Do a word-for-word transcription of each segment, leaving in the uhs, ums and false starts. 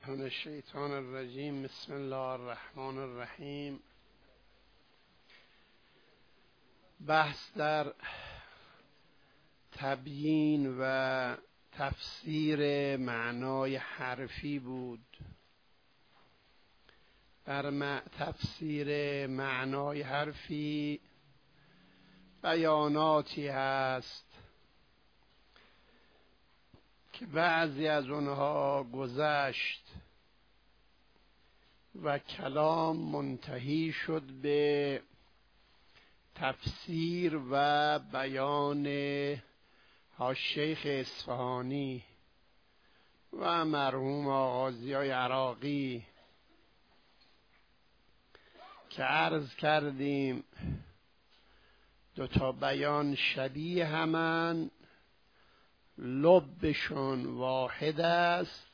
من الشیطان الرجیم. بسم الله الرحمن الرحیم. بحث در تبیین و تفسیر معنای حرفی بود. در تفسیر معنای حرفی بیاناتی هست که بعضی از اونها گذشت و کلام منتهی شد به تفسیر و بیان الشیخ اصفهانی و مرحوم آغازیای عراقی که عرض کردیم دو تا بیان شبیه همن، لبشون واحد است،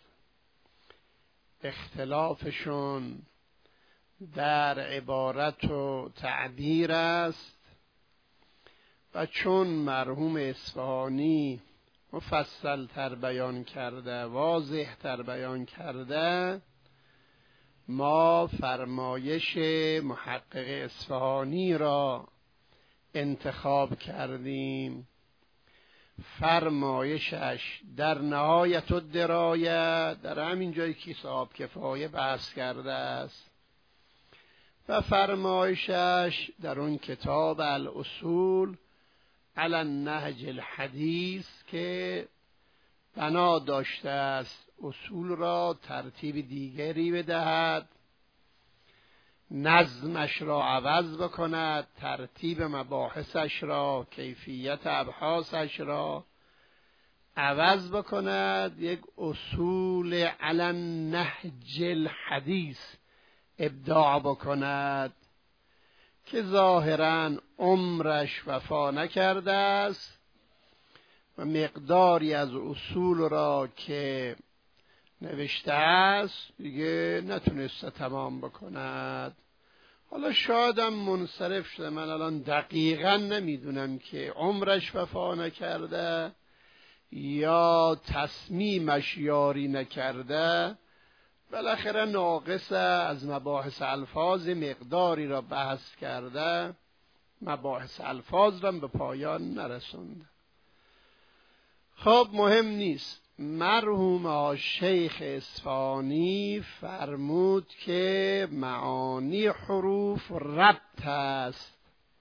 اختلافشون در عبارت و تعبیر است و چون مرحوم اصفهانی مفصل تر بیان کرده، واضح تر بیان کرده، ما فرمایش محقق اصفهانی را انتخاب کردیم. فرمایشش در نهایت الدرایه، در همین جایی که صاحب کفایه بحث کرده است، و فرمایشش در اون کتاب الاصول علی النهج الحدیث که بنا داشته است اصول را ترتیب دیگری بدهد، نظمش را عوض بکند، ترتیب مباحثش را، کیفیت ابحاثش را عوض بکند، یک اصول علی النهج الحدیث ابداع بکند که ظاهراً عمرش وفا نکرده است و مقداری از اصول را که نوشته است دیگه نتونسته تمام بکند. حالا شایدم منصرف شده، من الان دقیقاً نمیدونم که عمرش وفا نکرده یا تصمیمش یاری نکرده، بالاخره ناقص از مباحث الفاظ مقداری را بحث کرده، مباحث الفاظ را به پایان نرسونده. خب مهم نیست. مرحوم شیخ اصفهانی فرمود که معانی حروف ربط است،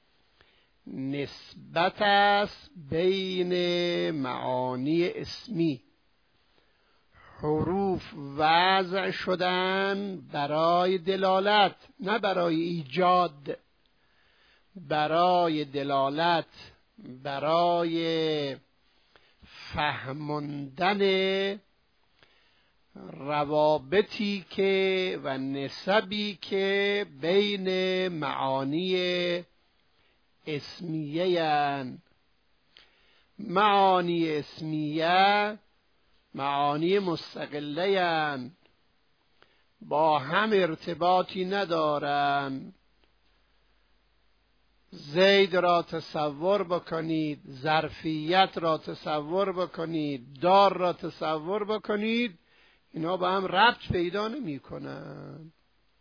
نسبت است بین معانی اسمی. حروف وضع شدن برای دلالت، نه برای ایجاد، برای دلالت، برای فهماندن روابطی که و نسبی که بین معانی اسمیه اند. معانی اسمیه معانی مستقله اند، با هم ارتباطی ندارند. زید را تصور بکنید، ظرفیت را تصور بکنید، دار را تصور بکنید، اینا با هم ربط پیدا نمی کنند.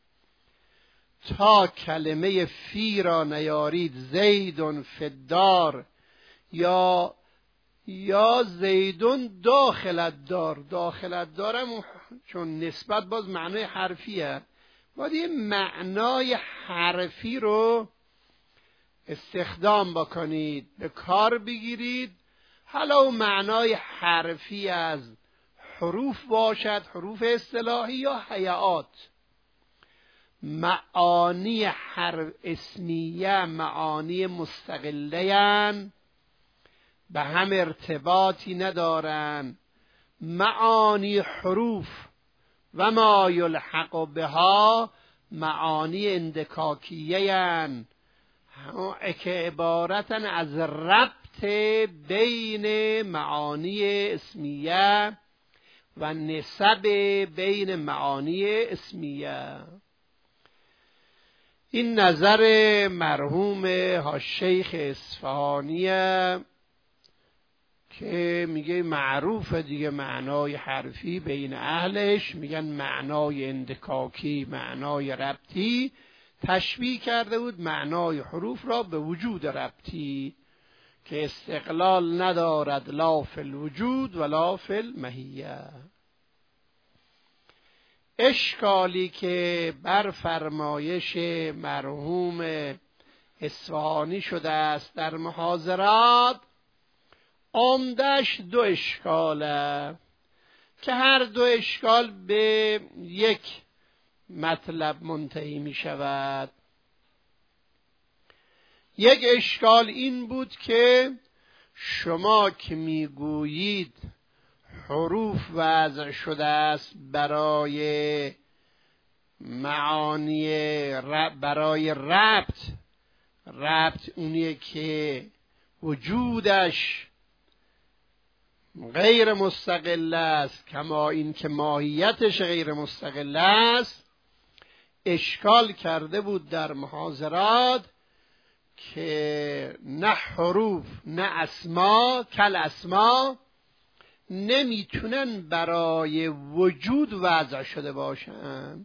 تا کلمه فی را نیارید، زیدون فی الدار یا یا زیدون داخل الدار، داخل الدار هم چون نسبت باز معنای حرفیه، باید یه معنای حرفی رو استخدام بکنید، به کار بگیرید. حالا اون معنای حرفی از حروف باشد، حروف اصطلاحی یا هیئات. معانی حرف اسمیه معانی مستقله، به هم ارتباطی ندارن. معانی حروف و ما یلحق بها معانی اندکاکیه، که عبارتن از ربط بین معانی اسمیه و نسب بین معانی اسمیه. این نظر مرحوم الشیخ اصفهانی که میگه معروف دیگه معنای حرفی بین اهلش، میگن معنای اندکاکی، معنای ربطی، تشبیه کرده بود معنای حروف را به وجود ربطی که استقلال ندارد لا فی الوجود ولا فی الماهیه. اشکالی که بر فرمایش مرحوم اصفهانی شده است در محاضرات، عمدش دو اشکاله که هر دو اشکال به یک مطلب منتهی می شود. یک اشکال این بود که شما که می گویید حروف وضع شده است برای معانی رب، برای ربط، ربط اونیه که وجودش غیر مستقل است کما این که ماهیتش غیر مستقل است. اشکال کرده بود در محاضرات که نه حروف نه اسما کل اسما نمیتونن برای وجود وضع شده باشن،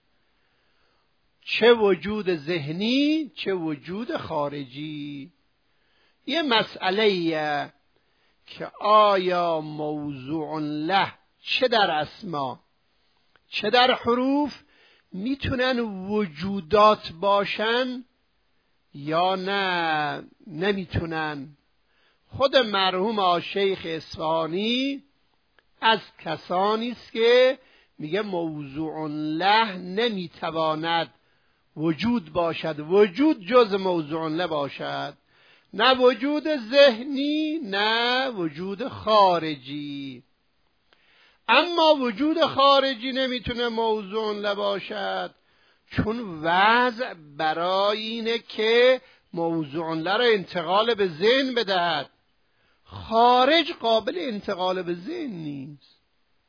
چه وجود ذهنی چه وجود خارجی. یه مسئله که آیا موضوع له چه در اسما چه در حروف میتونن وجودات باشن یا نه نمیتونن. خود مرحوم شیخ اصفهانی از کسانی است که میگه موضوع له نمیتواند وجود باشد، وجود جز موضوع له باشد، نه وجود ذهنی نه وجود خارجی. اما وجود خارجی نمیتونه موضوع له باشد چون وضع برای اینه که موضوع له را انتقال به ذهن بدهد. خارج قابل انتقال به ذهن نیست.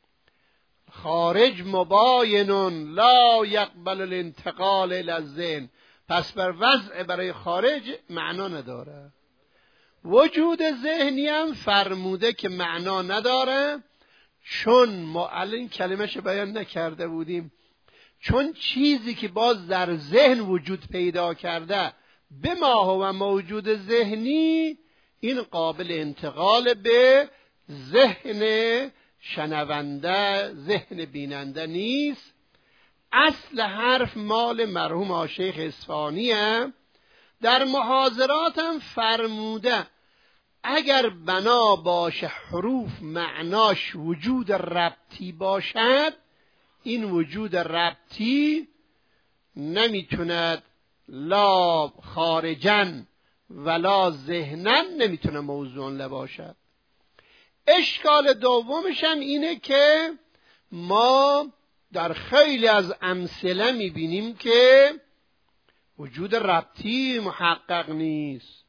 خارج مباین لا یقبل الانتقال الى الذهن، پس بر وضع برای خارج معنا نداره. وجود ذهنی هم فرموده که معنا نداره، چون ما الان کلمه‌ش بیان نکرده بودیم، چون چیزی که باز در ذهن وجود پیدا کرده به ما هو موجود ذهنی، این قابل انتقال به ذهن شنونده، ذهن بیننده نیست. اصل حرف مال مرحوم شیخ اصفهانیه. در محاضرات هم فرموده اگر بنا باشه حروف معناش وجود ربطی باشد، این وجود ربطی نمیتوند لا خارجن ولا ذهنن نمیتونه موضوع له باشد. اشکال دومش هم اینه که ما در خیلی از امثله میبینیم که وجود ربطی محقق نیست،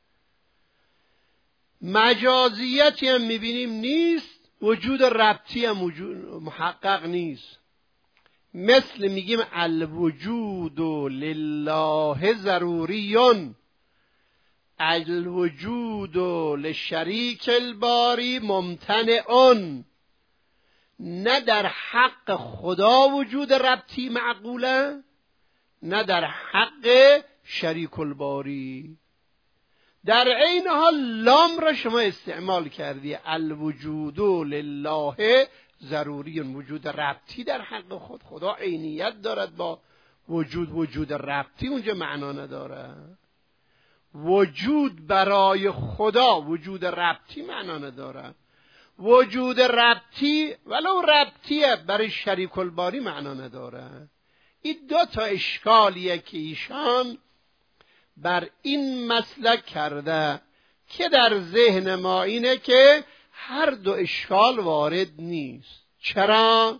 مجازیتی هم میبینیم نیست، وجود ربطی هم محقق نیست. مثل میگیم الوجود لله ضروریون، الوجود لشریک الباری ممتنعون. نه در حق خدا وجود ربطی معقوله، نه در حق شریک الباری. در عین حال لام را شما استعمال کردی، الوجود لله ضروری، وجود ربطی در حق خود. خدا عینیت دارد با وجود، وجود ربطی اونجا معنا نداره. وجود برای خدا وجود ربطی معنا نداره. وجود ربطی ولو ربطیه برای شریک الباری معنا نداره. این دو تا اشکالیه که ایشان بر این مسلک کرده که در ذهن ما اینه که هر دو اشکال وارد نیست. چرا؟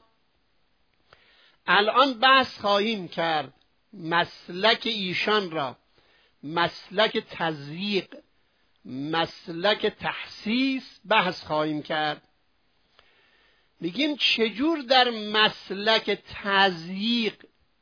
الان بحث خواهیم کرد مسلک ایشان را، مسلک تضییق، مسلک تحسیس بحث خواهیم کرد. میگیم چجور در مسلک تضییق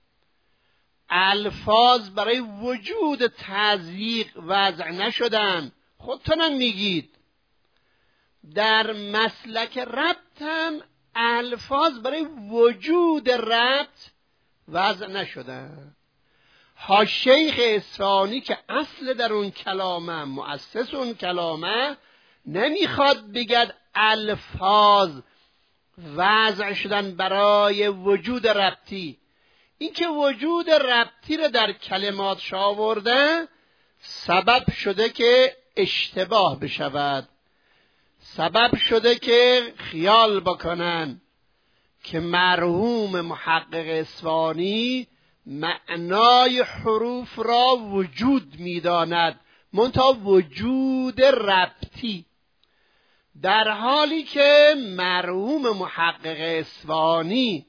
الفاظ برای وجود تضییق وضع نشدن. خودتونم میگید در مسلک ربط هم الفاظ برای وجود ربط وضع نشدن. ها شیخ اصفهانی که اصل در اون کلامه، مؤسس اون کلامه، نمیخواد بگد الفاظ وضع شدن برای وجود ربطی. این که وجود ربطی رو در کلمات آورده سبب شده که اشتباه بشود، سبب شده که خیال بکنن که مرحوم محقق اصفهانی معنای حروف را وجود می‌داند، منتها وجود ربطی، در حالی که مرحوم محقق اصفهانی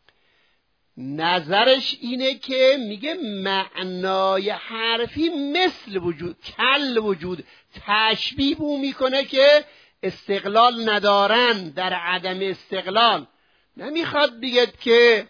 نظرش اینه که میگه معنای حرفی مثل وجود، کل وجود، تشبیه بو میکنه که استقلال ندارن، در عدم استقلال. نمیخواد بگید که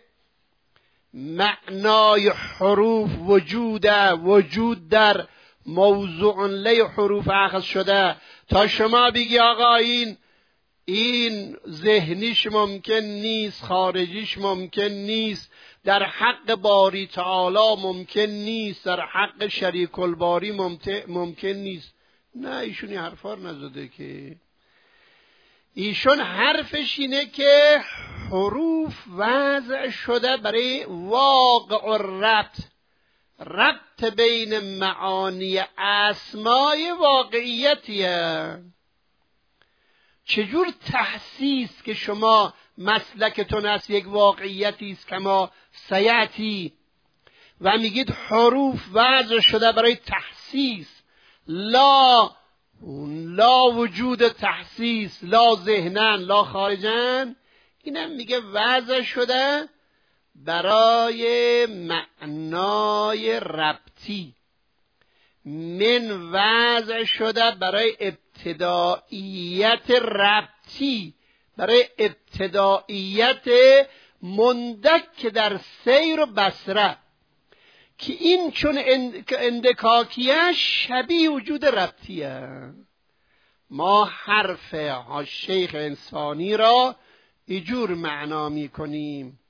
معنای حروف وجوده، وجود در موضوع لی حروف اخذ شده تا شما بگی آقا این این ذهنیش ممکن نیست، خارجیش ممکن نیست، در حق باری تعالی ممکن نیست، در حق شریک الباری ممکن نیست. نه، ایشون این حرفا رو نزده که. ایشون حرفش اینه که حروف وضع شده برای واقع الربط، ربط بین معانی اسمای واقعیتیه. چجور تحسیس که شما مسلکتون است یک واقعیتی است کما سیاتی و میگید حروف وضع شده برای تحسیس، لا لا وجود تحسیس، لا ذهنن لا خارجن، اینم میگه وضع شده برای معنای ربطی، من وضع شده برای ابتداییت ربطی، برای ابتداییت مندک در سیر و بصره، که این چون اندکاکیه شبیه وجود ربطیه. ما حرف ها شیخ اصفهانی را ایجور معنا می کنیم: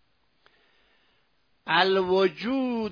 الوجود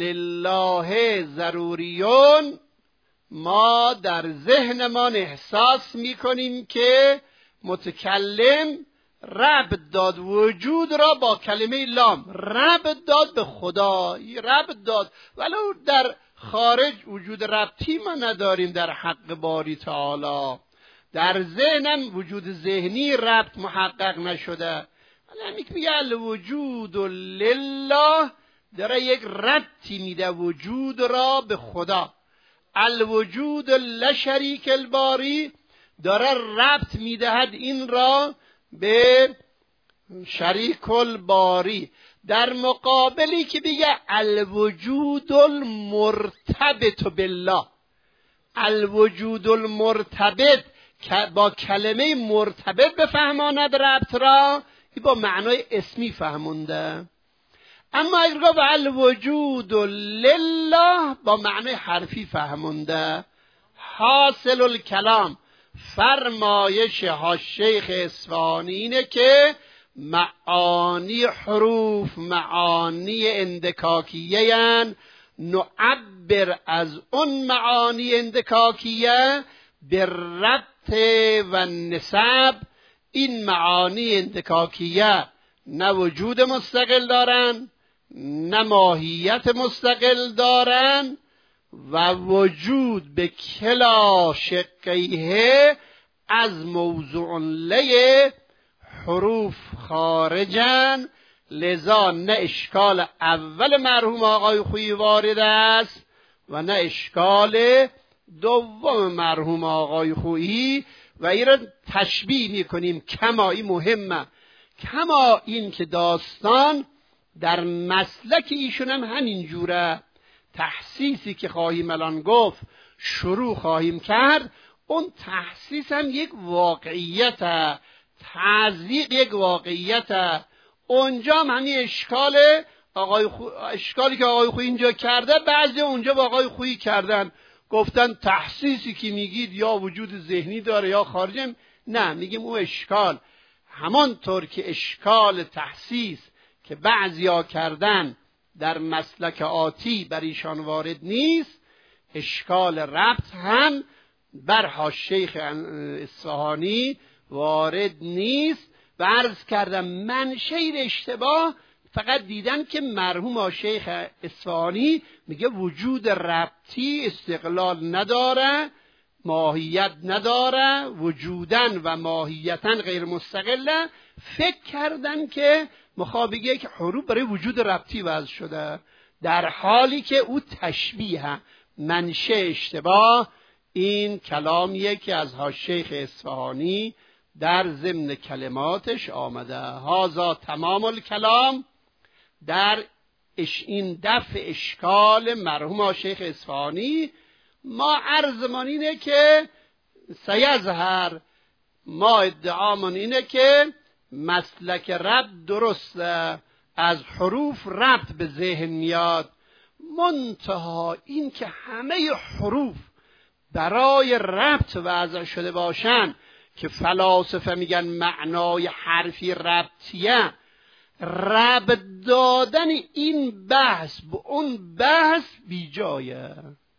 لله ضروریون. ما در ذهنمان احساس می کنیم که متکلم ربط داد وجود را با کلمه لام، ربط داد به خدا، ربط داد، ولو در خارج وجود ربطی ما نداریم در حق باری تعالی. در ذهنم وجود ذهنی ربط محقق نشده، ولی همین که میگه الوجود لله داره یک ربطی میده وجود را به خدا. الوجود لشریک الباری داره ربط میدهد این را به شریک الباری، در مقابلی که بگه الوجود المرتبط بالله. الوجود المرتبط با کلمه مرتبط بفهماند ربط را، این با معنای اسمی فهمونده. اما اگر گفت الوجود لله با معنای حرفی فهمونده. حاصل الکلام، فرمایش ها شیخ اصفهانی اینه که معانی حروف معانی اندکاکیه هن، نعبر از اون معانی اندکاکیه به ربط و نسب. این معانی اندکاکیه نه وجود مستقل دارن، نه ماهیت مستقل دارن، و وجود به کلا شقیه از موضوع لی حروف خارجن. لذا نه اشکال اول مرحوم آقای خویی وارد است و نه اشکال دوم مرحوم آقای خویی، و این را تشبیه میکنیم کما. این مهمه، کما این که داستان در مسلک ایشون هم همین جوره. تحسیسی که خواهیم الان گفت شروع خواهیم کرد، اون تحسیس هم یک واقعیت، تزریق یک واقعیت. اونجا هم همین اشکال آقای خو... اشکالی که آقای خویی اینجا کرده، بعضی اونجا با آقای خویی کردن، گفتن تحسیسی که میگید یا وجود ذهنی داره یا خارجی. نه، میگیم او اشکال همانطور که اشکال تخصیص که بعضیا کردن در مسلک آتی بر ایشان وارد نیست، اشکال ربط هم بر حاشیه شیخ اصفهانی وارد نیست. و عرض کردم منشأ اشتباه فقط دیدن که مرحوم شیخ اصفهانی میگه وجود ربطی استقلال نداره، ماهیت نداره، وجودن و ماهیتن غیر مستقله. فکر کردن که مخاطب بگه که حروف برای وجود ربطی وضع شده، در حالی که او تشبیه. منشأ اشتباه این کلامیه که از شیخ اصفهانی در ضمن کلماتش آمده. هذا تمام الکلام در این دفع اشکال مرحوم شیخ اصفهانی. ما عرضمان اینه که سیظهر، ما ادعامون اینه که مسلک ربط درسته، از حروف ربط به ذهن میاد، منتها این که همه حروف برای ربط وضع شده باشن که فلاسفه میگن معنای حرفی ربطیه، ربط دادن این بحث به اون بحث بی جایه.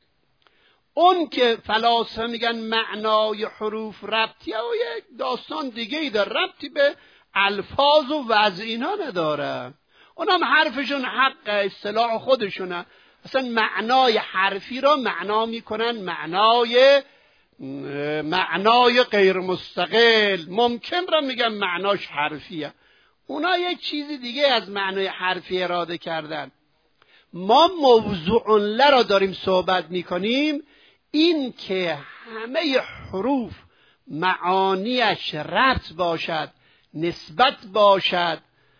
اون که فلاسفه میگن معنای حروف ربطیه و یک داستان دیگه ای داره، ربطی به الفاظ و وضع اینا نداره. اونم حرفشون حق اصطلاح خودشونه، اصلا معنای حرفی را معنا میکنن معنای معنای غیر مستقل، ممکن را میگن معناش حرفیه، اونا یک چیزی دیگه از معنای حرفی اراده کردن. ما موضوع له را داریم صحبت میکنیم، این که همه حروف معانیش ربط باشد، نسبت باشد،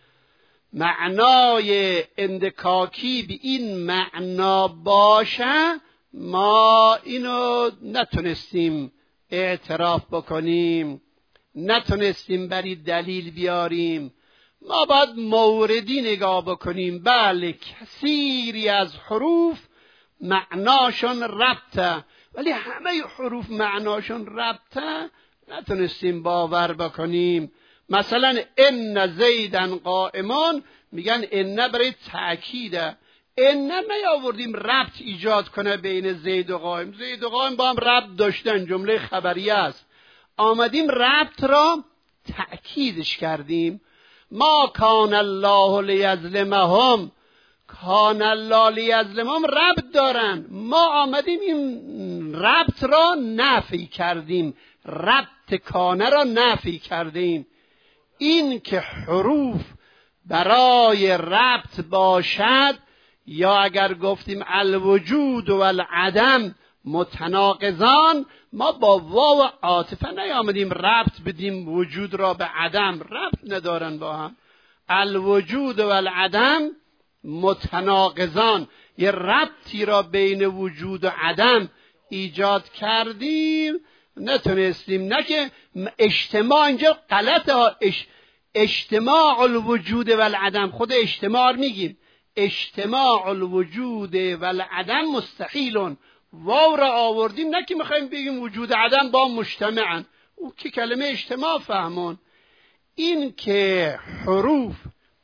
معنای اندکاکی به این معنا باشه، ما اینو نتونستیم اعتراف بکنیم، نتونستیم بری دلیل بیاریم. ما باید موردی نگاه بکنیم. بله کثیری از حروف معناشون ربطه، ولی همه حروف معناشون ربطه نتونستیم باور بکنیم. مثلا ان زیدن قائمان، میگن ان برای تأکیده، ان نیاوردیم ربط ایجاد کنه بین زید و قائم. زید و قائم با هم ربط داشتن، جمله خبریه است، آمدیم ربط را تأکیدش کردیم. ما کان الله لیظلمهم، کان الله لیظلمهم ربط دارن، ما آمدیم این ربط را نفی کردیم، ربط کانه را نفی کردیم. این که حروف برای ربط باشد، یا اگر گفتیم الوجود و العدم متناقضان، ما با واو عاطفه نیامدیم ربط بدیم وجود را به عدم، ربط ندارن با هم. الوجود و العدم متناقضان، یه ربطی را بین وجود و عدم ایجاد کردیم، نتونستیم. نه که اجتماع اینجا غلطه، اجتماع الوجود و العدم، خود اجتماع میگیم، اجتماع الوجود و العدم مستحیلون، واو را آوردیم، نه که میخوایم بگیم وجود عدم با مجتمعن، او که کلمه اجتماع فهمون. این که حروف،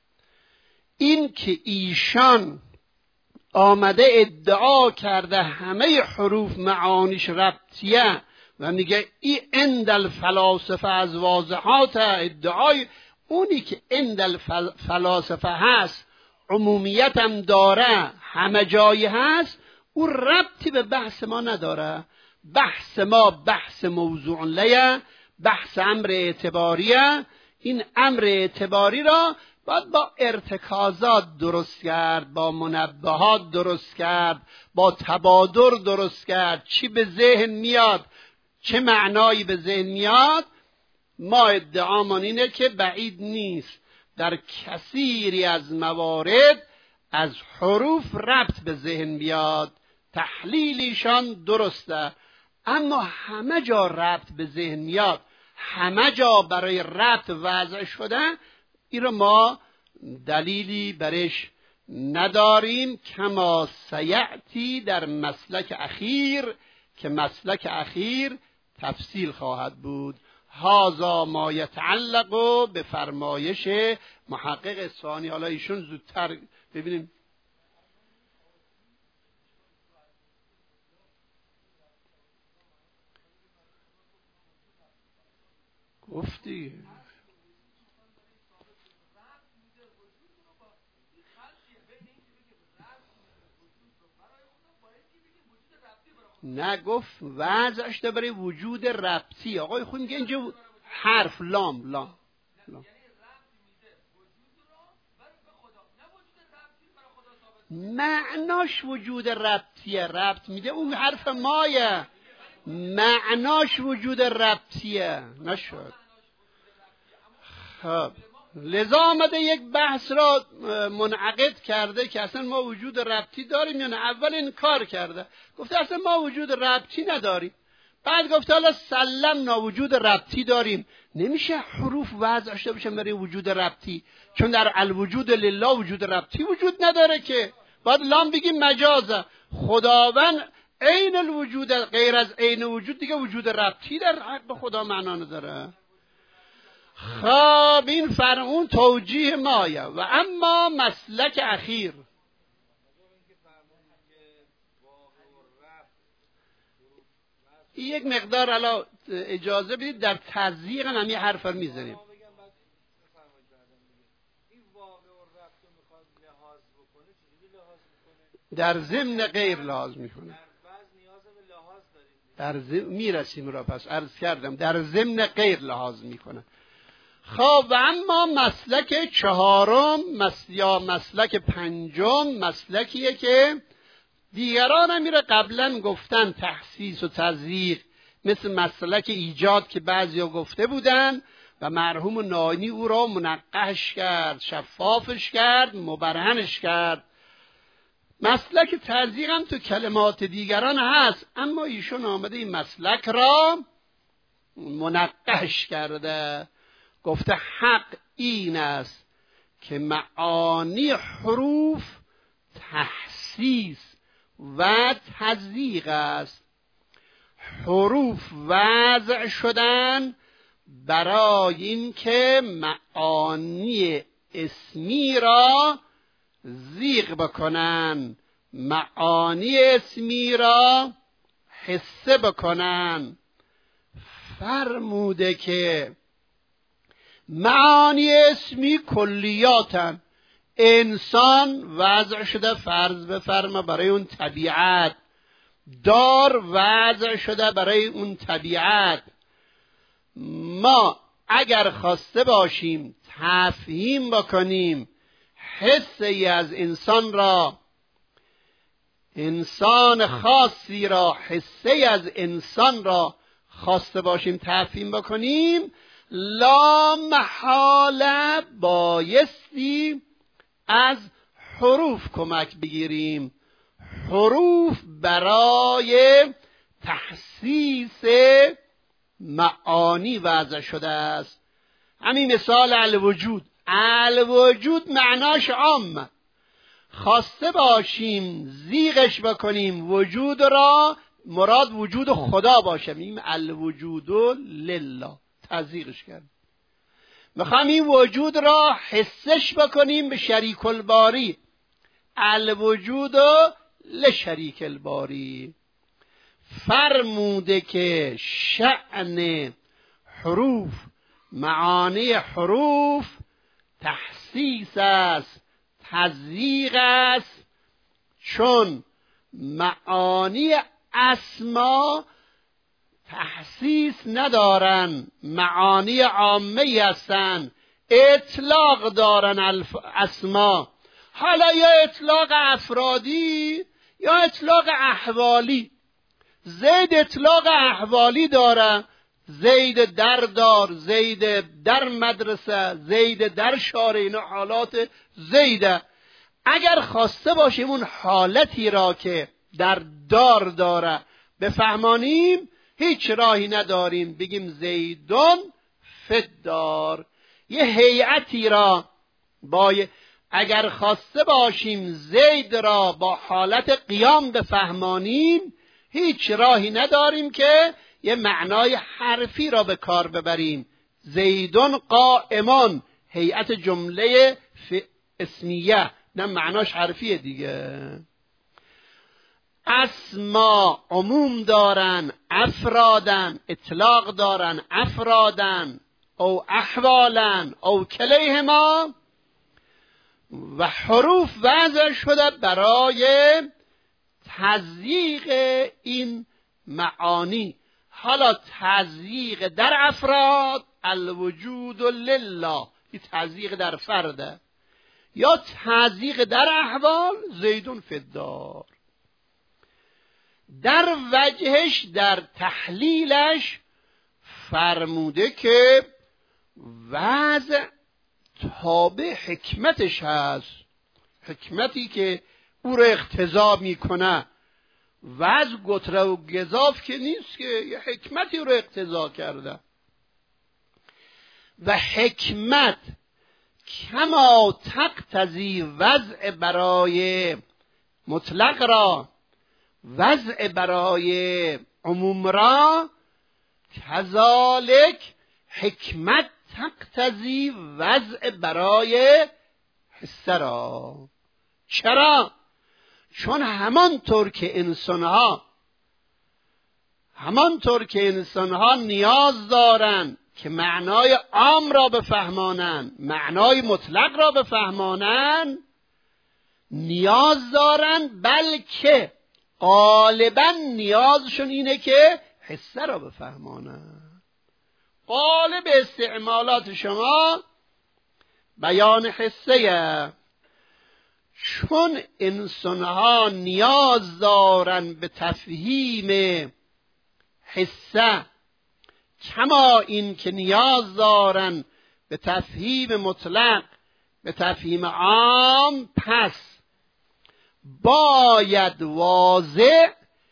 این که ایشان آمده ادعا کرده همه حروف معانیش ربطیه و میگه ای عند الفلاسفه از واضحات ادعای، اونی که عند الفلاسفه هست، عمومیت هم داره، همه جایی هست، او ربطی به بحث ما نداره. بحث ما بحث موضوع لیه، بحث امر اعتباریه. این امر اعتباری را باید با ارتکازات درست کرد، با منبهات درست کرد، با تبادر درست کرد. چی به ذهن میاد، چه معنایی به ذهن میاد. ما ادعامان اینه که بعید نیست در کثیری از موارد از حروف ربط به ذهن بیاد، تحلیلیشان درسته، اما همه جا ربط به ذهن میاد، همه جا برای ربط وضع شده، این رو ما دلیلی برش نداریم. کما سیأتی در مسلک اخیر، که مسلک اخیر تفصیل خواهد بود. هذا ما یتعلق به فرمایش محقق ثانی. حالا ایشون زودتر ببینیم. گفتی نه، گفت وضعش ده برای وجود ربطی. آقای خود میگه اینجا حرف لام لام لام معناش وجود ربطیه. ربط میده اون حرف مایه، معناش وجود ربطیه نشد. خب لذا آمده یک بحث را منعقد کرده که اصلا ما وجود ربطی داریم یا نه. اول انکار کرده، گفته اصلا ما وجود ربطی نداریم. بعد گفته حالا سلمنا وجود ربطی داریم. نمیشه حروف وضع داشته باشن برای وجود ربطی، چون در الوجود لله وجود ربطی وجود نداره که. باید لام بگیم مجازه. خداوند عین الوجود، غیر از عین وجود دیگه وجود ربطی در حق خدا معنا نداره. خب این فرمون توجیه مایه. و اما مسلک اخیر، یک مقدار الان اجازه بدید در تزییق هم همین حرف رو میزنیم. در ضمن غیر لحاظ میکنه. در ضمن میرسیم را، پس عرض کردم در ضمن غیر لحاظ میکنه. خب و اما مسلک چهارم مس... یا مسلک پنجم مسلکیه که دیگران هم میره قبلا گفتن تخصیص و تضییق، مثل مسلک ایجاد که بعضیا گفته بودن و مرحوم ناینی او را منقحش کرد، شفافش کرد، مبرهنش کرد. مسلک تضییق هم تو کلمات دیگران هست، اما ایشون آمده این مسلک را منقحش کرده. گفته حق این است که معانی حروف تخصیص و تضییق است. حروف وضع شدن برای این که معانی اسمی را زیغ بکنن، معانی اسمی را حسه بکنن. فرموده که معانی اسمی کلیاتن. انسان وضع شده فرض بفرما برای اون طبیعت، دار وضع شده برای اون طبیعت. ما اگر خواسته باشیم تفهیم بکنیم حسی از انسان را، انسان خاصی را، حسی از انسان را خواسته باشیم تفهیم بکنیم، لا محاله بایستی از حروف کمک بگیریم. حروف برای تخصیص معانی وضع شده است. همین مثال الوجود. الوجود معناش عام، خواسته باشیم زیغش بکنیم وجود را، مراد وجود خدا باشه، میگیم الوجود لله، تزیغش کرد. میخوام این وجود را حسش بکنیم به شریک الباری، الوجود لشریک الباری. فرموده که شأن حروف، معانی حروف تخصیص است، تزییق است، چون معانی اسما تخصیص ندارن، معانی عامه هستن، اطلاق دارن اسما. حالا یا اطلاق افرادی یا اطلاق احوالی. زید اطلاق احوالی داره، زید در دار، زید در مدرسه، زید در شارع، اینا حالات زیده. اگر خواسته باشیم اون حالتی را که در دار داره بفهمانیم، هیچ راهی نداریم بگیم زیدون فدار. یه هیئتی را با اگر خواسته باشیم زید را با حالت قیام بفهمانیم، هیچ راهی نداریم که یه معنای حرفی را به کار ببریم. زیدون قائمان، هیئت جمله اسمیه، نه معناش حرفیه دیگه. اسما عموم دارن، افرادن اطلاق دارن، افرادن او احوالن او کلیهما، و حروف وضع شده برای تضییق این معانی. حالا تضییق در افراد، الوجود لله، این تضییق در فرده، یا تضییق در احوال، زیدون فی الدار. در وجهش، در تحلیلش فرموده که وضع تابع حکمتش هست، حکمتی که او را اقتضا میکنه. وضع گتره و گزاف که نیست، که یه حکمتی رو اقتضا کرده. و حکمت کما تقتضی وضع برای مطلق را، وضع برای عموم را، کذالک حکمت تقتضی وضع برای حصه را. چرا؟ چون همانطور که انسانها همانطور که انسانها نیاز دارن که معنای عام را بفهمانن، معنای مطلق را بفهمانن، نیاز دارن، بلکه غالبا نیازشون اینه که حصه را بفهمانن. غالب استعمالات شما بیان حصه، چون انسانها نیاز دارن به تفهیم حصه، کما این که نیاز دارن به تفهیم مطلق، به تفهیم عام، پس باید واضح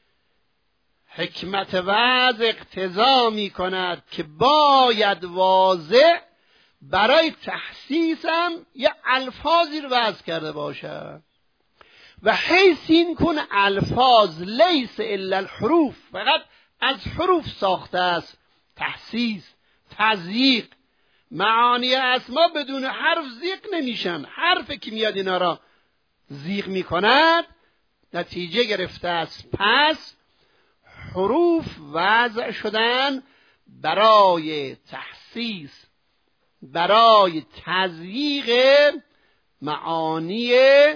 حکمت وضع اقتضا می کند که باید واضح برای تخصیصم یه الفاظی رو وضع کرده باشه. و حیث این کن الفاظ لیس الا الحروف، فقط از حروف ساخته است. تخصیص، تضییق، معانی اسما بدون حرف زیق نمیشن. حرف که میاد اینا را زیق میکند، نتیجه گرفته است. پس حروف وضع شدن برای تخصیص، برای تضییق معانی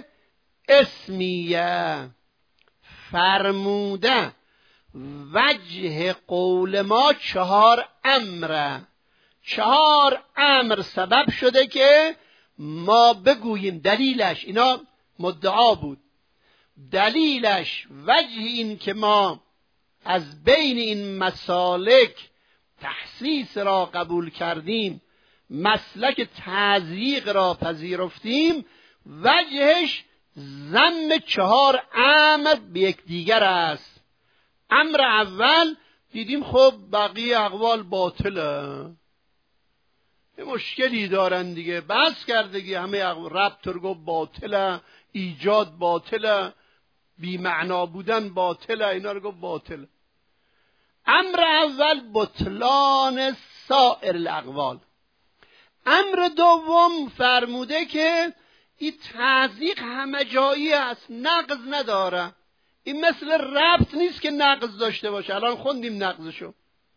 اسمیه. فرموده وجه قول ما چهار امره، چهار امر سبب شده که ما بگوییم. دلیلش، اینا مدعا بود، دلیلش وجه این که ما از بین این مسالک تخصیص را قبول کردیم، مسلک تضییق را پذیرفتیم، وجهش ضم چهار امر به یک دیگر است. امر اول دیدیم خب بقیه اقوال باطله، یه مشکلی دارن دیگه، بس کردگی همه اقوال ربط رو گفت باطله، ایجاد باطله، بی معنا بودن باطله، اینا رو گفت باطله. امر اول بطلان سائر الاقوال. امر دوم فرموده که این تضییق همه جایی است، نقض نداره. این مثل ربط نیست که نقض داشته باشه. الان خوندیم نقضشو.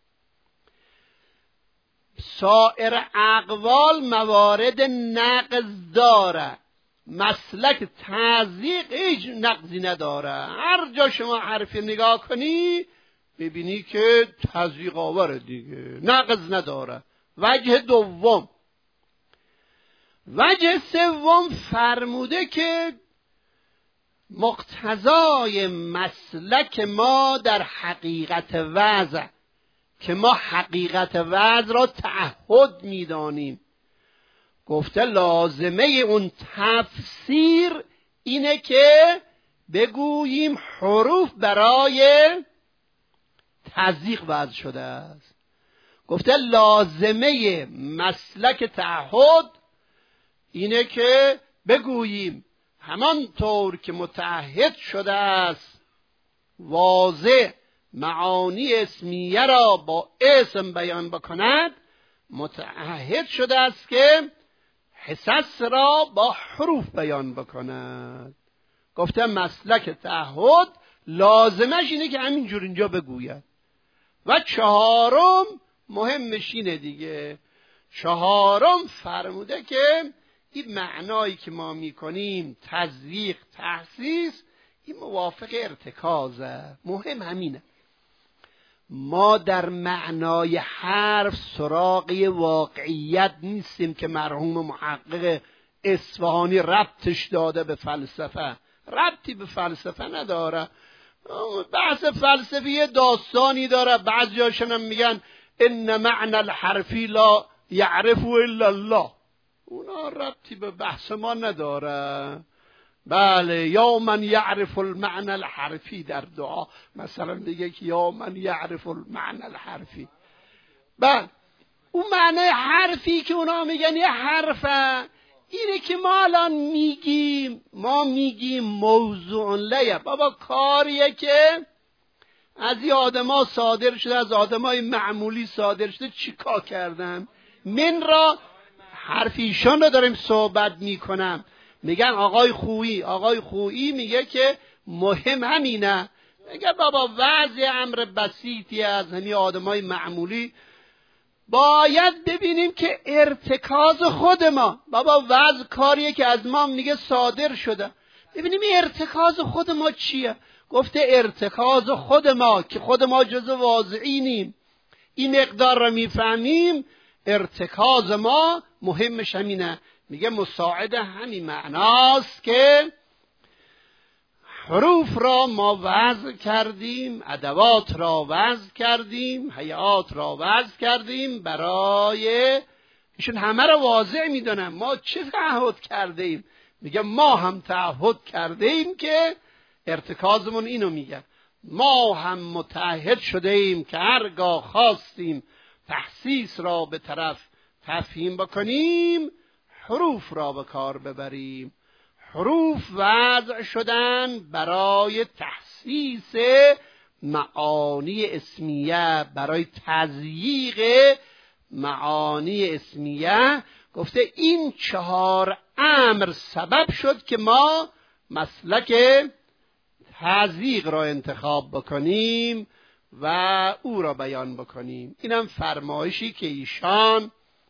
سائر اقوال موارد نقض داره، مسلک تضییق هیچ نقضی نداره. هر جا شما حرفی نگاه کنی ببینی که تضییق آوره دیگه، نقض نداره. وجه دوم. وجه سوم فرموده که مقتضای مسلک ما در حقیقت وضع، که ما حقیقت وضع را تعهد می‌دانیم. گفته لازمه اون تفسیر اینه که بگوییم حروف برای تضییق وضع شده است. گفته لازمه مسلک تعهد اینه که بگوییم همانطور که متعهد شده است واضح معانی اسمیه را با اسم بیان بکند متعهد شده است که حصص را با حروف بیان بکند. گفتم مسلک تعهد لازمش اینه که همینجور اینجا بگوید. و چهارم مهمش اینه دیگه، چهارم فرموده که این معنایی که ما میکنیم تزریق تحسیس این موافق ارتکازه. مهم همینه، ما در معنای حرف سراغ واقعیت نیستیم که مرحوم محقق اصفهانی ربطش داده به فلسفه. ربطی به فلسفه نداره. بحث فلسفی داستانی داره، بعضیاشون هم میگن ان معنی الحرفی لا یعرف الا الله. اونا ربطی به بحث ما نداره. بله، یا من یعرف المعنی الحرفی در دعا مثلا دیگه که یا من یعرف المعنی الحرفی. بله، اون معنی حرفی که اونا میگن یه حرفه، اینه که ما الان میگیم، ما میگیم موضوع لیه. بابا کاریه که از این آدما صادر شده، از آدمای معمولی صادر شده، چیکار کردن؟ من را حرفیشان رو داریم صحبت میکنم. میگن آقای خویی، آقای خویی میگه که مهم همینه. میگه بابا وضع امر بسیطی از همین آدمای معمولی باید ببینیم که ارتکاز خود ما، بابا وضع کاریه که از ما میگه صادر شده، ببینیم ارتکاز خود ما چیه. گفته ارتکاز خود ما که خود ما جزء واضعینیم، این مقدار رو میفهمیم، ارتکاز ما مهمش همینه. میگه مساعد همین معناست که حروف را ما وضع کردیم، ادوات را وضع کردیم، هیئات را وضع کردیم برای ایشون. همه را واضع میدونن ما چه تعهد کردیم. میگه ما هم تعهد کردیم که ارتکازمون اینو میگه، ما هم متعهد شده ایم که هرگاه خواستیم تحسیس را به طرف تفهیم بکنیم حروف را به کار ببریم. حروف وضع شدن برای تحسیس معانی اسمیه، برای تضییق معانی اسمیه. گفته این چهار امر سبب شد که ما مسلک تضییق را انتخاب بکنیم و او را بیان بکنیم. اینم فرمایشی که ایشان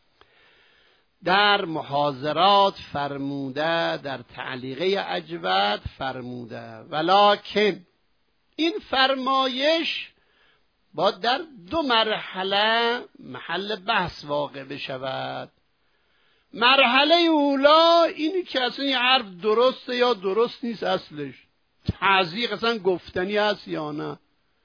در محاضرات فرموده، در تعلیقه اجود فرموده. ولکن این فرمایش با در دو مرحله محل بحث واقع بشود. مرحله اولا اینی که اصلا این حرف درسته یا درست نیست، اصلش تضییق اصلا گفتنی هست یا نه.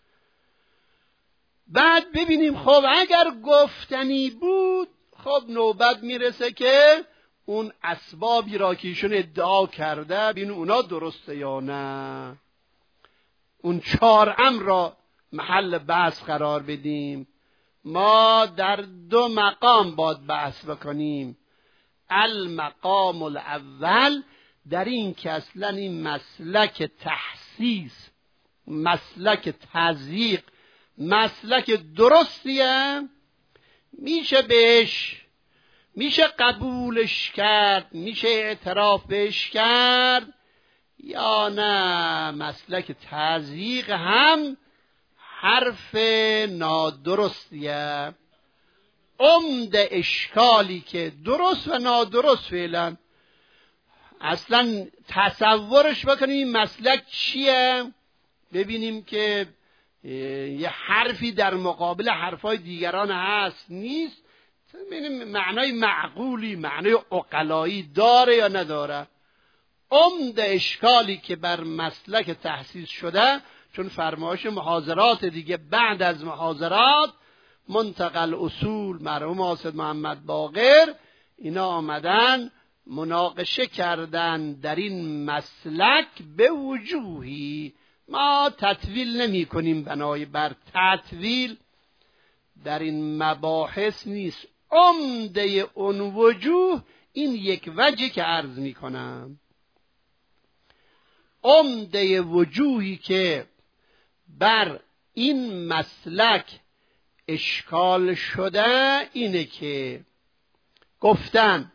بعد ببینیم خب اگر گفتنی بود، خب نوبت میرسه که اون اسبابی را که ایشون ادعا کرده ببینیم اونا درسته یا نه. اون چهار امر را محل بحث قرار بدیم. ما در دو مقام باید بحث بکنیم. المقام الاول در این که اصلا این مسلک تحسیس، مسلک تضییق، مسلک درستیه، میشه بهش میشه قبولش کرد، میشه اعتراف بهش کرد یا نه مسلک تضییق هم حرف نادرستیه. عمده اشکالی که درست و نادرست فعلا اصلا تصورش بکنیم این مسلک چیه، ببینیم که یه حرفی در مقابل حرفای دیگران هست نیست، ببینیم معنای معقولی، معنای عقلایی داره یا نداره. عمده اشکالی که بر مسلک تحسیس شده، چون فرمایش محاضرات دیگه بعد از محاضرات منتقل اصول مرحوم حاسد محمد باقر اینا آمدن مناقشه کردن در این مسلک به وجوهی. ما تطویل نمی کنیم، بنای بر تطویل در این مباحث نیست. عمده اون وجوه این یک وجه که عرض می کنم. عمده وجوهی که بر این مسلک اشکال شده اینه که گفتن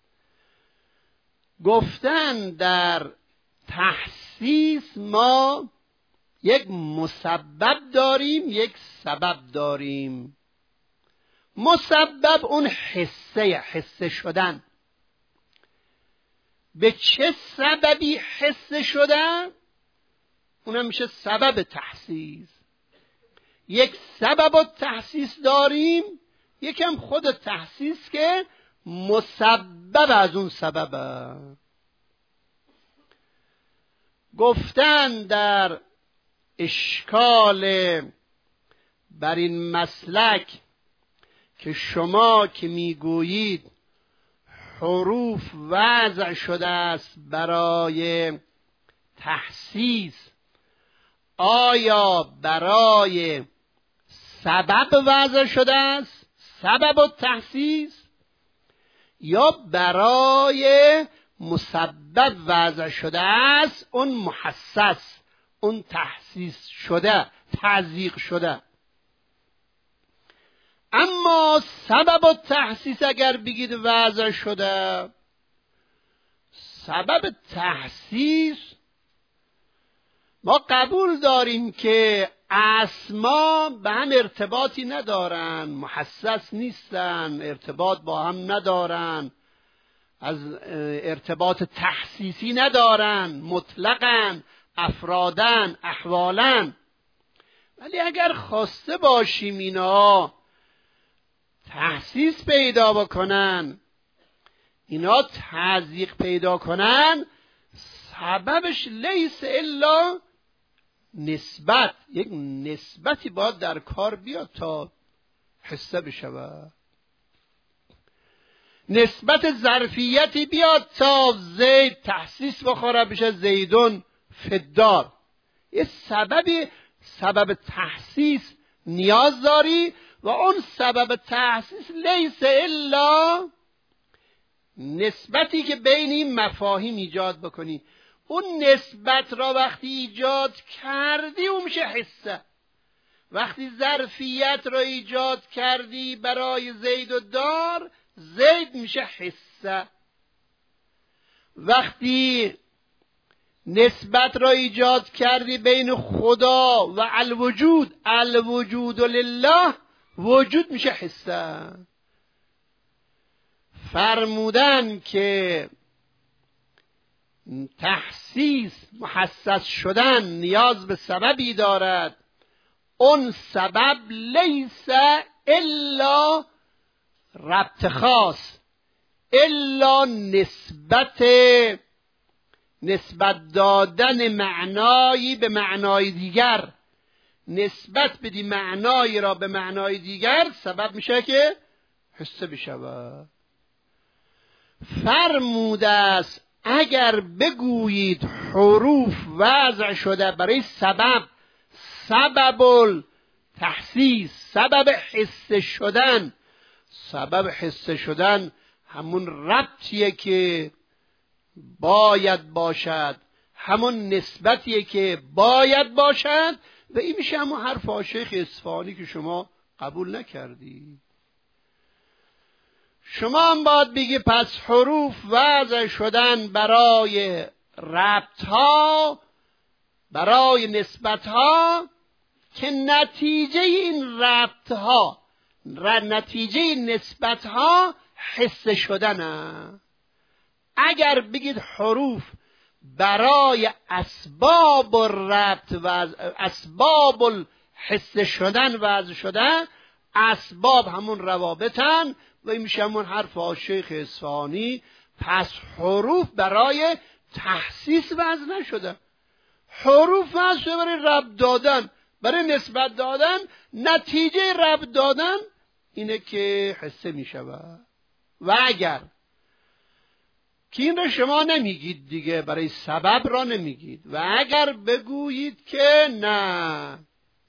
گفتن در تخصیص ما یک مسبب داریم، یک سبب داریم. مسبب اون حسه حسه شدن. به چه سببی حسه شدن؟ اونم میشه سبب تخصیص. یک سبب التخصیص داریم، یکم خود تخصیص که مسبب از اون سببه. گفتن در اشکال بر این مسلک که شما که میگویید حروف وضع شده است برای تخصیص، آیا برای سبب وضع شده است، سبب التخصیص، یا برای مسبب وضع شده است، اون محسس، اون تخصیص شده، تعزیق شده؟ اما سبب التخصیص اگر بگید وضع شده، سبب تخصیص ما قبول داریم که اسما به هم ارتباطی ندارن، محسس نیستن، ارتباط با هم ندارن، از ارتباط تخصیصی ندارن، مطلقاً، افرادن، احوالن. ولی اگر خواسته باشیم اینا تخصیص پیدا بکنن، اینا تعزیق پیدا کنن، سببش لیس الا نسبت، یک نسبتی باید در کار بیاد تا حسه بشود، نسبت ظرفیتی بیاد تا زید تخصیص بخوره بشه زیدون فدار. یه سببی، سبب تخصیص نیاز داری و اون سبب تخصیص لیس الا نسبتی که بین این مفاهیم ایجاد بکنی. اون نسبت را وقتی ایجاد کردی اون میشه حسه. وقتی ظرفیت را ایجاد کردی برای زید و دار، زید میشه حسه. وقتی نسبت را ایجاد کردی بین خدا و الوجود، الوجود لله، وجود میشه حسه. فرمودن که تخصیص، محسس شدن نیاز به سببی دارد، اون سبب لیس الا ربط خاص، الا نسبت نسبت دادن معنایی به معنای دیگر، نسبت بدی معنایی را به معنای دیگر، سبب میشه که حسه بشود. فرموده است اگر بگویید حروف وضع شده برای سبب، سبب التخصیص، سبب حسه شدن، سبب حسه شدن همون ربطیه که باید باشد، همون نسبتیه که باید باشد، و این میشه همون حرف شیخ اصفهانی که شما قبول نکردی. شما هم باید بگی پس حروف وضع شدن برای ربط ها، برای نسبت ها که نتیجه این ربط ها، نتیجه نسبت ها حس شدنه. اگر بگید حروف برای اسباب الربط و اسباب الحس شدن وضع شدن، اسباب همون روابطن و این میشه همون حرف شیخ اصفهانی، پس حروف برای تخصیص وضع نشده، حروف وضع شده برای ربط دادن، برای نسبت دادن. نتیجه ربط دادن اینه که حسه میشود. و اگر که این را شما نمیگید دیگه، برای سبب را نمیگید، و اگر بگویید که نه،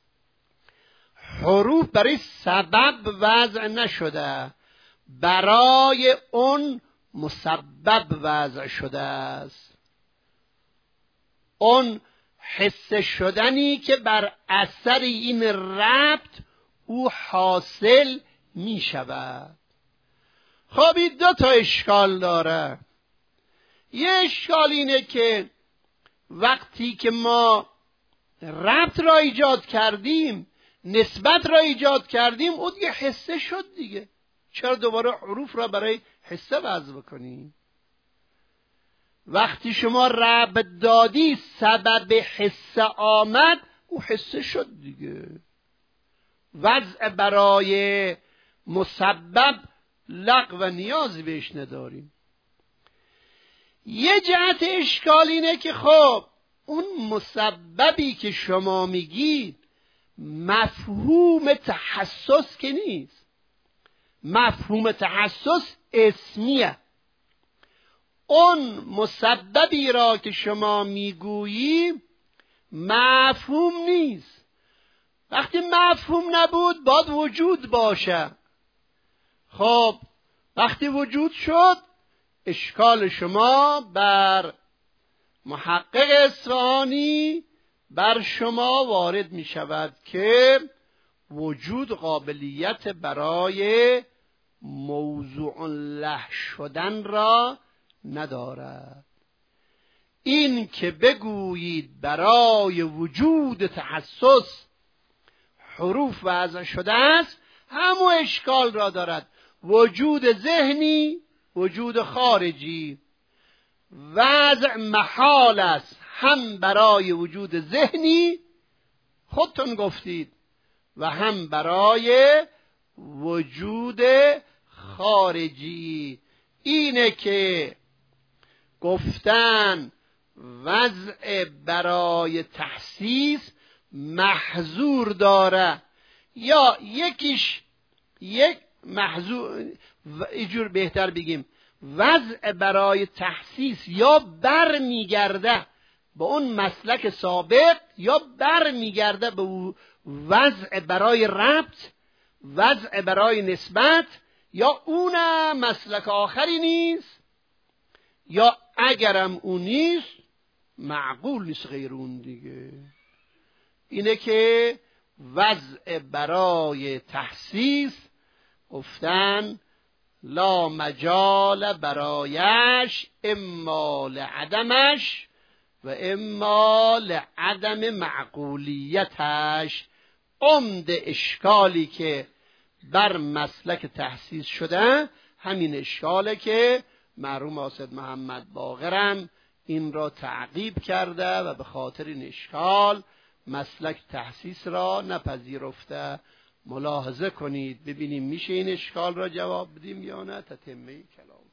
حروف برای سبب وضع نشده، برای اون مسبب وضع شده است، اون حس شدنی که بر اثر این ربط او حاصل می شود. خب این دو تا اشکال داره. یه اشکال اینه که وقتی که ما ربط را ایجاد کردیم، نسبت را ایجاد کردیم، اون دیگه حسه شد دیگه. چرا دوباره حروف را برای حسه وضع بکنیم؟ وقتی شما ربط دادی سبب حسه آمد، او حسه شد دیگه. وضع برای مسبب لغو و نیازی بهش نداریم. یه جهت اشکال اینه که خب اون مسببی که شما میگید مفهوم تحسس که نیست. مفهوم تحسس اسمیه. اون مسببی را که شما میگویی مفهوم نیست. وقتی مفهوم نبود باید وجود باشه. خب وقتی وجود شد، اشکال شما بر محقق اصفهانی بر شما وارد می شود که وجود قابلیت برای موضوع له شدن را ندارد. این که بگویید برای وجود تحسس حروف وضع شده است، همون اشکال را دارد. وجود ذهنی، وجود خارجی وضع محال است، هم برای وجود ذهنی خودتون گفتید و هم برای وجود خارجی. اینه که گفتن وضع برای تحسیس محظور داره، یا یکیش یک محظور، اینجور بهتر بگیم وضع برای تحسیس یا بر میگرده به اون مسلک سابق یا بر میگرده به وضع برای ربط، وضع برای نسبت، یا اونم مسلک آخری نیست، یا اگرم اون نیست معقول نیست غیر اون دیگه. اینه که وضع برای تحسیس گفتن لا مجال برایش اما لعدمش و اما لعدم معقولیتش. عمد اشکالی که بر مسلک تحسیس شده همین اشکاله که مرحوم حاسد محمد باقرم این را تعقیب کرده و به خاطر این اشکال مسلک تحسیس را نپذیرفته. ملاحظه کنید ببینیم میشه این اشکال را جواب بدیم یا نه. تتمه کلام.